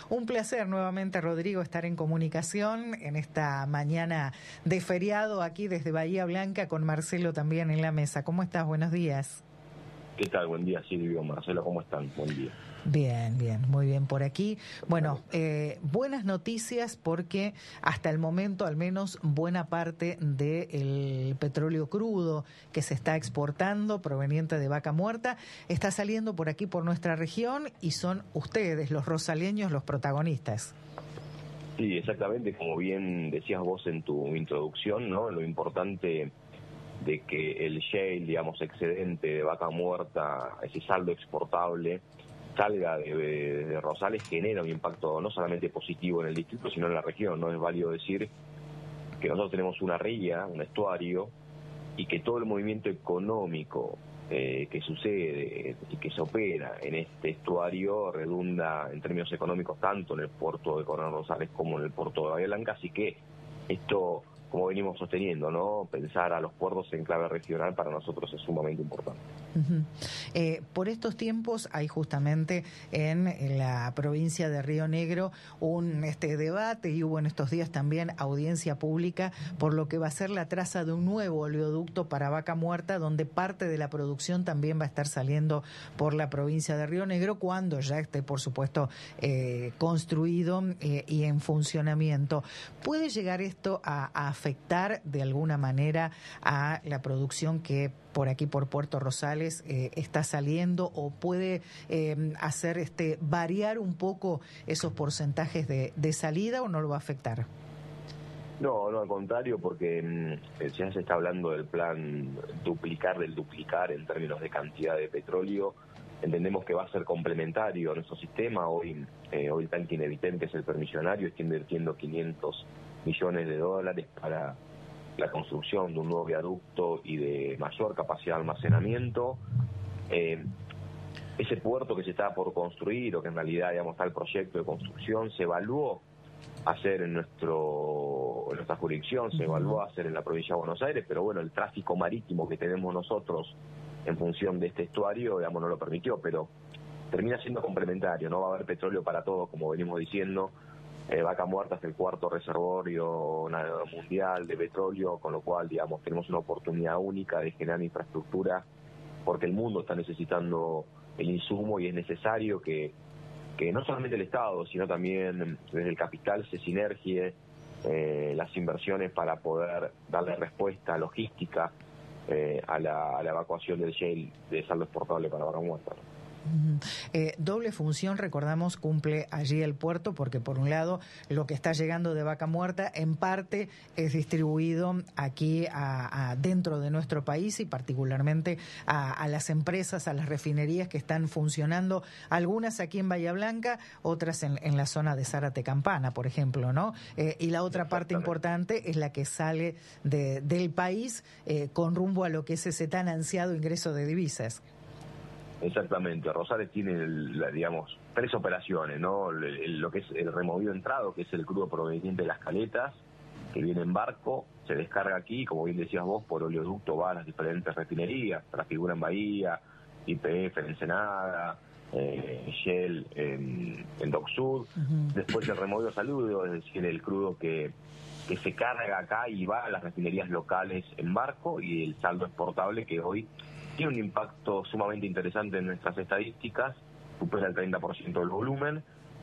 Un placer nuevamente, Rodrigo, estar en comunicación en esta mañana de feriado aquí desde Bahía Blanca con Marcelo también en la mesa. ¿Cómo estás? Buenos días. ¿Qué tal? Buen día, Silvio, Marcelo, ¿cómo están? Buen día. Bien, bien, muy bien por aquí. Bueno, buenas noticias porque hasta el momento al menos buena parte del petróleo crudo que se está exportando proveniente de Vaca Muerta está saliendo por aquí, por nuestra región, y son ustedes, los rosaleños, los protagonistas. Sí, exactamente, como bien decías vos en tu introducción, ¿no? Lo importante de que el shale, digamos, excedente de Vaca Muerta, ese saldo exportable, salga de Rosales, genera un impacto no solamente positivo en el distrito, sino en la región. No es válido decir que nosotros tenemos una ría, un estuario, y que todo el movimiento económico que sucede y que se opera en este estuario redunda en términos económicos tanto en el puerto de Coronel Rosales como en el puerto de Bahía Blanca, así que esto, como venimos sosteniendo, ¿no? Pensar a los puertos en clave regional para nosotros es sumamente importante. Por estos tiempos hay justamente en la provincia de Río Negro un debate, y hubo en estos días también audiencia pública por lo que va a ser la traza de un nuevo oleoducto para Vaca Muerta, donde parte de la producción también va a estar saliendo por la provincia de Río Negro cuando ya esté, por supuesto, construido y en funcionamiento. ¿Puede llegar esto a afectar de alguna manera a la producción que por aquí, por Puerto Rosales, está saliendo, o puede hacer variar un poco esos porcentajes de salida, o no lo va a afectar? No, al contrario, porque ya se está hablando del plan duplicar en términos de cantidad de petróleo. Entendemos que va a ser complementario a nuestro sistema. Hoy el tanque inevitente es el permisionario, está invirtiendo $500 millones para la construcción de un nuevo viaducto y de mayor capacidad de almacenamiento. Ese puerto que se está por construir, o que en realidad, digamos, está el proyecto de construcción, se evaluó hacer en nuestra jurisdicción, se evaluó hacer en la provincia de Buenos Aires, pero bueno, el tráfico marítimo que tenemos nosotros en función de este estuario, digamos, no lo permitió, pero termina siendo complementario, no va a haber petróleo para todos, como venimos diciendo. Vaca Muerta es el cuarto reservorio mundial de petróleo, con lo cual, digamos, tenemos una oportunidad única de generar infraestructura, porque el mundo está necesitando el insumo y es necesario que no solamente el Estado, sino también desde el capital se sinergie las inversiones para poder darle respuesta logística a la evacuación del shale de saldo exportable para Vaca Muerta. Doble función, recordamos, cumple allí el puerto, porque por un lado lo que está llegando de Vaca Muerta en parte es distribuido aquí dentro de nuestro país, y particularmente a las empresas, a las refinerías que están funcionando, algunas aquí en Bahía Blanca, otras en la zona de Zárate Campana, por ejemplo, ¿no? Y la otra parte importante es la que sale del país con rumbo a lo que es ese tan ansiado ingreso de divisas. Exactamente, Rosales tiene, digamos, 3 operaciones, ¿no? Lo que es el removido entrado, que es el crudo proveniente de las caletas, que viene en barco, se descarga aquí, como bien decías vos, por oleoducto va a las diferentes refinerías, Trafigura en Bahía, YPF en Ensenada, Shell en Dock Sud. Después el removido saludo, es decir, el crudo que se carga acá y va a las refinerías locales en barco, y el saldo exportable, que hoy tiene un impacto sumamente interesante en nuestras estadísticas, supera el 30% del volumen,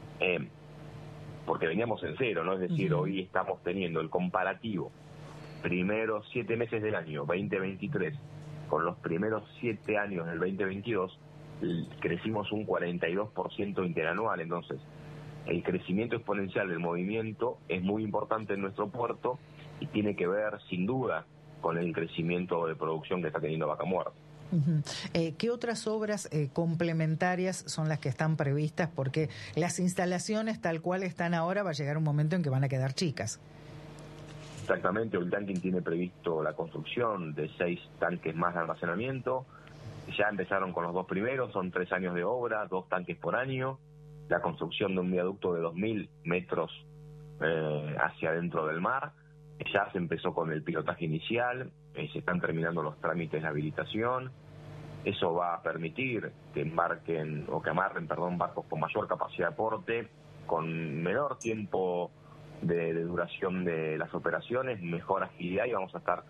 porque veníamos en cero, ¿no? Es decir, hoy estamos teniendo el comparativo, primeros 7 meses del año 2023, con los primeros 7 años del 2022, crecimos un 42% interanual. Entonces, el crecimiento exponencial del movimiento es muy importante en nuestro puerto y tiene que ver, sin duda, con el crecimiento de producción que está teniendo Vaca Muerta. ¿Qué otras obras complementarias son las que están previstas? Porque las instalaciones tal cual están ahora va a llegar un momento en que van a quedar chicas. Exactamente, Oiltanking tiene previsto la construcción de 6 tanques más de almacenamiento. Ya empezaron con los 2 primeros, son 3 años de obra, 2 tanques por año. La construcción de un viaducto de 2.000 metros hacia adentro del mar. Ya se empezó con el pilotaje inicial, se están terminando los trámites de habilitación. Eso va a permitir que amarren barcos con mayor capacidad de aporte, con menor tiempo de duración de las operaciones, mejor agilidad, y vamos a estar,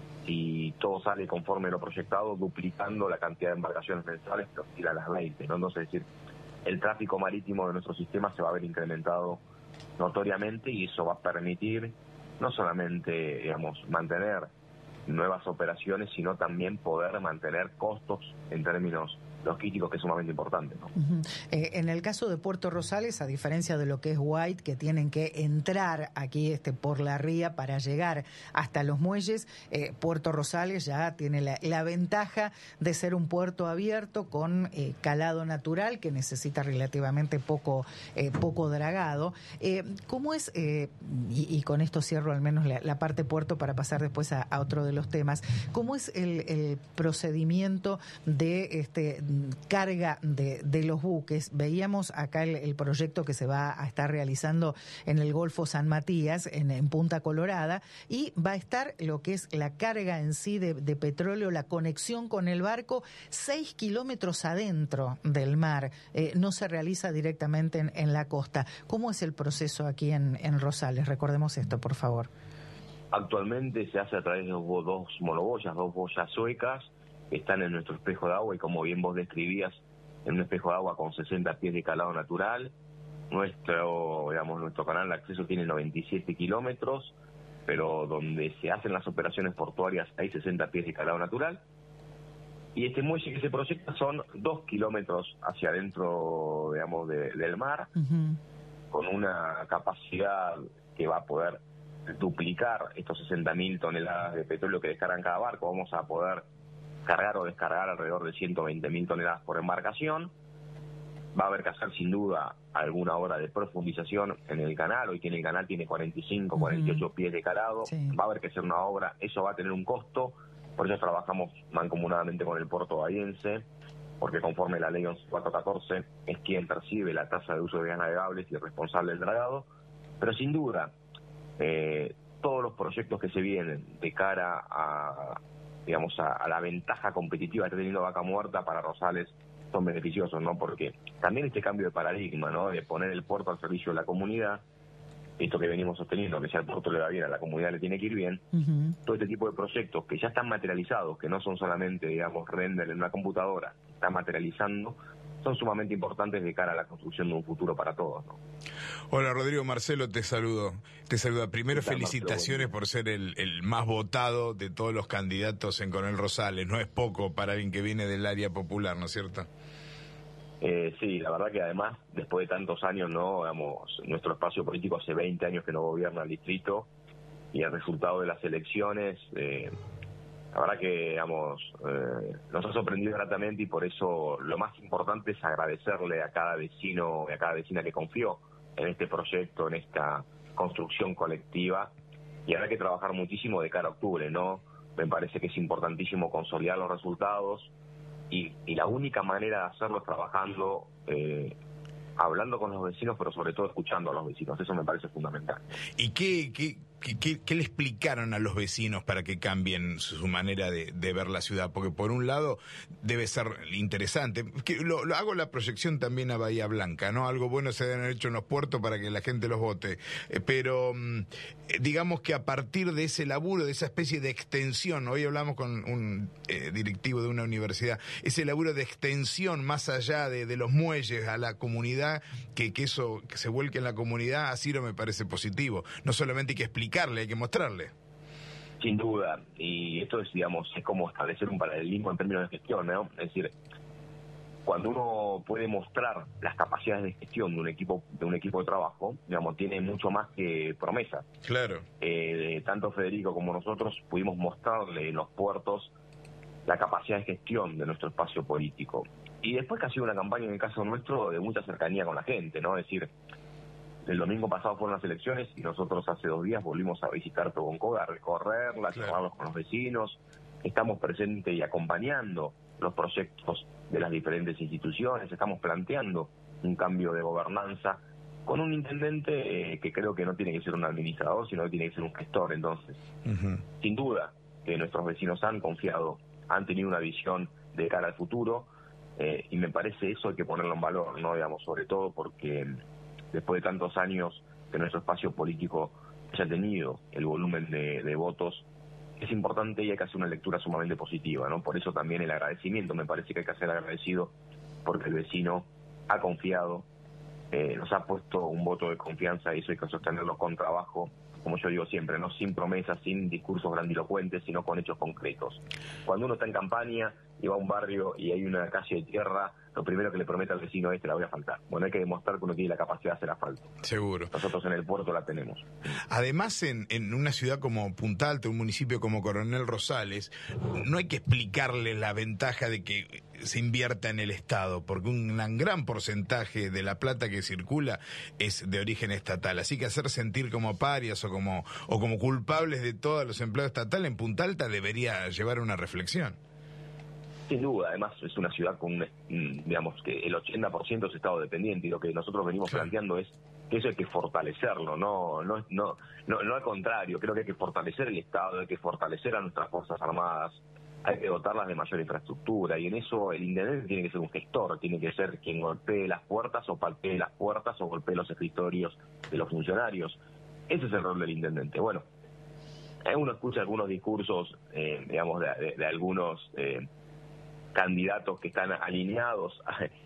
si todo sale conforme lo proyectado, duplicando la cantidad de embarcaciones mensuales que oscila a las 20, ¿no? Entonces, es decir, el tráfico marítimo de nuestro sistema se va a ver incrementado notoriamente, y eso va a permitir no solamente, digamos, mantener nuevas operaciones, sino también poder mantener costos en términos logísticos, que es sumamente importante, ¿no? En el caso de Puerto Rosales, a diferencia de lo que es White, que tienen que entrar aquí por la ría para llegar hasta los muelles, Puerto Rosales ya tiene la ventaja de ser un puerto abierto con calado natural, que necesita relativamente poco dragado. ¿Cómo es, y con esto cierro al menos la parte puerto para pasar después a otro de los temas, cómo es el procedimiento de carga de los buques? Veíamos acá el proyecto que se va a estar realizando en el Golfo San Matías, en Punta Colorada, y va a estar lo que es la carga en sí de petróleo, la conexión con el barco, 6 kilómetros adentro del mar, no se realiza directamente en la costa. ¿Cómo es el proceso aquí en Rosales? Recordemos esto, por favor. Actualmente se hace a través de dos monoboyas, dos boyas suecas, que están en nuestro espejo de agua, y como bien vos describías, en un espejo de agua con 60 pies de calado natural. Nuestro canal de acceso tiene 97 kilómetros, pero donde se hacen las operaciones portuarias hay 60 pies de calado natural. Y este muelle que se proyecta son 2 kilómetros hacia adentro, digamos, del mar, con una capacidad que va a poder duplicar estos 60.000 toneladas de petróleo que descargan cada barco. Vamos a poder cargar o descargar alrededor de 120.000 toneladas por embarcación. Va a haber que hacer sin duda alguna obra de profundización en el canal. Hoy el canal tiene 45, 48 pies de calado. Sí. Va a haber que hacer una obra, eso va a tener un costo. Por eso trabajamos mancomunadamente con el puerto bahiense, porque conforme la ley 11.414 es quien percibe la tasa de uso de vías navegables y el responsable del dragado. Pero sin duda, todos los proyectos que se vienen de cara a la ventaja competitiva que está teniendo Vaca Muerta para Rosales son beneficiosos, ¿no? Porque también este cambio de paradigma, ¿no? De poner el puerto al servicio de la comunidad, esto que venimos sosteniendo, que si al puerto le va bien, a la comunidad le tiene que ir bien. Todo este tipo de proyectos que ya están materializados, que no son solamente, render en una computadora, están materializando, son sumamente importantes de cara a la construcción de un futuro para todos, ¿no? Hola Rodrigo, Marcelo te saludo. Primero, felicitaciones por ser el más votado de todos los candidatos en Coronel Rosales. No es poco para alguien que viene del área popular, ¿no es cierto? Sí, la verdad que además, después de tantos años, ¿no? Nuestro espacio político hace 20 años que no gobierna el distrito, y el resultado de las elecciones, la verdad que, nos ha sorprendido gratamente, y por eso lo más importante es agradecerle a cada vecino y a cada vecina que confió en este proyecto, en esta construcción colectiva, y habrá que trabajar muchísimo de cara a octubre, ¿no? Me parece que es importantísimo consolidar los resultados, y la única manera de hacerlo es trabajando, hablando con los vecinos, pero sobre todo escuchando a los vecinos. Eso me parece fundamental. ¿Y qué le explicaron a los vecinos para que cambien su manera de ver la ciudad? Porque por un lado debe ser interesante, que lo hago la proyección también a Bahía Blanca, ¿no? Algo bueno se deben haber hecho en los puertos para que la gente los vote, pero digamos que a partir de ese laburo, de esa especie de extensión, hoy hablamos con un directivo de una universidad, ese laburo de extensión más allá de los muelles a la comunidad, que eso que se vuelque en la comunidad, así no me parece positivo. No solamente hay que explicarle, hay que mostrarle. Sin duda, y esto es, es como establecer un paralelismo en términos de gestión, ¿no? Es decir, cuando uno puede mostrar las capacidades de gestión de un equipo de trabajo, tiene mucho más que promesas. Claro. Tanto Federico como nosotros pudimos mostrarle en los puertos la capacidad de gestión de nuestro espacio político. Y después que ha sido una campaña, en el caso nuestro, de mucha cercanía con la gente, ¿no? Es decir, el domingo pasado fueron las elecciones, y nosotros hace 2 días volvimos a visitar Toconcoa, a recorrerla, a charlarnos con los vecinos. Estamos presentes y acompañando los proyectos de las diferentes instituciones. Estamos planteando un cambio de gobernanza con un intendente que creo que no tiene que ser un administrador, sino que tiene que ser un gestor. Entonces, sin duda que nuestros vecinos han confiado, han tenido una visión de cara al futuro, y me parece eso hay que ponerlo en valor, ¿no? Sobre todo porque después de tantos años que nuestro espacio político haya tenido el volumen de votos, es importante y hay que hacer una lectura sumamente positiva, ¿no? Por eso también el agradecimiento, me parece que hay que ser agradecido porque el vecino ha confiado, nos ha puesto un voto de confianza y eso hay que sostenerlo con trabajo, como yo digo siempre, no sin promesas, sin discursos grandilocuentes, sino con hechos concretos. Cuando uno está en campaña y va a un barrio y hay una calle de tierra, lo primero que le promete al vecino es: te la voy a asfaltar. Bueno, hay que demostrar que uno tiene la capacidad de hacer asfalto. Seguro. Nosotros en el puerto la tenemos. Además, en una ciudad como Punta Alta, un municipio como Coronel Rosales, no hay que explicarle la ventaja de que se invierta en el Estado, porque un gran porcentaje de la plata que circula es de origen estatal. Así que hacer sentir como parias o como culpables de todos los empleados estatales en Punta Alta debería llevar a una reflexión. Sin duda, además es una ciudad con, digamos, que el 80% es Estado dependiente, y lo que nosotros venimos planteando es que eso hay que fortalecerlo, no al contrario. Creo que hay que fortalecer el Estado, hay que fortalecer a nuestras Fuerzas Armadas, hay que dotarlas de mayor infraestructura, y en eso el intendente tiene que ser un gestor, tiene que ser quien golpee las puertas o palpee las puertas o golpee los escritorios de los funcionarios. Ese es el rol del intendente. Bueno, uno escucha algunos discursos, digamos, de algunos candidatos que están alineados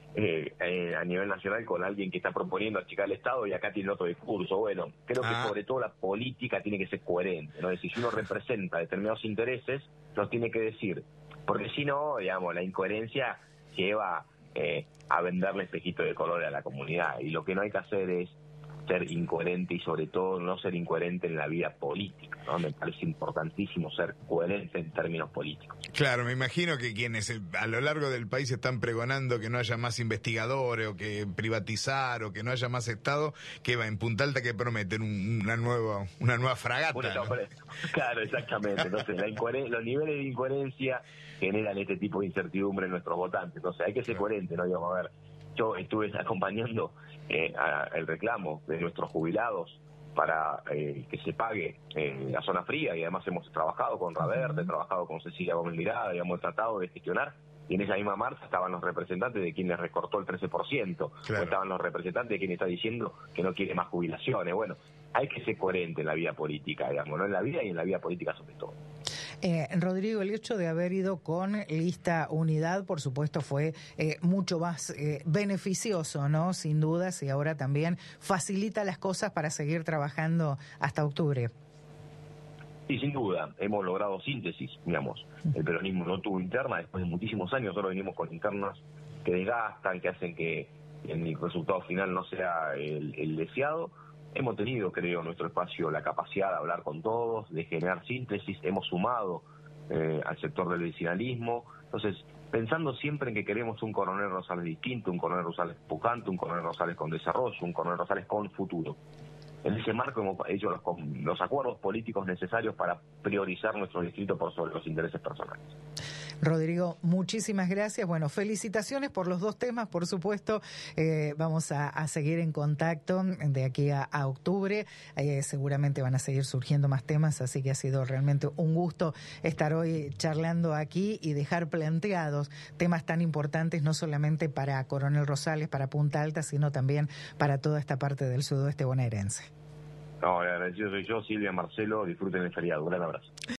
a nivel nacional con alguien que está proponiendo achicar el Estado, y acá tiene otro discurso. Bueno, creo que sobre todo la política tiene que ser coherente, ¿no? Es decir, si uno representa determinados intereses, los tiene que decir, porque si no, digamos, la incoherencia lleva a venderle espejito de color a la comunidad, y lo que no hay que hacer es ser incoherente, y sobre todo no ser incoherente en la vida política, ¿no? Me parece importantísimo ser coherente en términos políticos. Claro, me imagino que quienes a lo largo del país están pregonando que no haya más investigadores o que privatizar o que no haya más Estado, que va en Punta Alta que prometen una nueva fragata, ¿no? Claro, exactamente. Entonces, los niveles de incoherencia generan este tipo de incertidumbre en nuestros votantes. Entonces, hay que ser coherente, ¿no? Digamos, a ver, yo estuve acompañando el reclamo de nuestros jubilados para que se pague la zona fría, y además hemos trabajado con Raderte, trabajado con Cecilia Gómez Mirada, y hemos tratado de gestionar, y en esa misma marcha estaban los representantes de quien les recortó el 13%, claro. O estaban los representantes de quien está diciendo que no quiere más jubilaciones. Bueno, hay que ser coherente en la vida política, digamos, ¿no? En la vida y en la vida política sobre todo. Rodrigo, el hecho de haber ido con lista unidad, por supuesto, fue mucho más beneficioso, ¿no? Sin dudas, y ahora también facilita las cosas para seguir trabajando hasta octubre. Sí, sin duda, hemos logrado síntesis, digamos. El peronismo no tuvo interna después de muchísimos años, nosotros venimos con internas que desgastan, que hacen que el resultado final no sea el deseado. Hemos tenido, creo, en nuestro espacio la capacidad de hablar con todos, de generar síntesis, hemos sumado al sector del vecinalismo. Entonces, pensando siempre en que queremos un Coronel Rosales distinto, un Coronel Rosales pujante, un Coronel Rosales con desarrollo, un Coronel Rosales con futuro. En ese marco hemos hecho los acuerdos políticos necesarios para priorizar nuestro distrito por sobre los intereses personales. Rodrigo, muchísimas gracias. Bueno, felicitaciones por los dos temas, por supuesto. Vamos a seguir en contacto de aquí a octubre. Seguramente van a seguir surgiendo más temas, así que ha sido realmente un gusto estar hoy charlando aquí y dejar planteados temas tan importantes, no solamente para Coronel Rosales, para Punta Alta, sino también para toda esta parte del sudoeste bonaerense. No, agradecido soy yo, Silvia, Marcelo, disfruten el feriado. Un gran abrazo.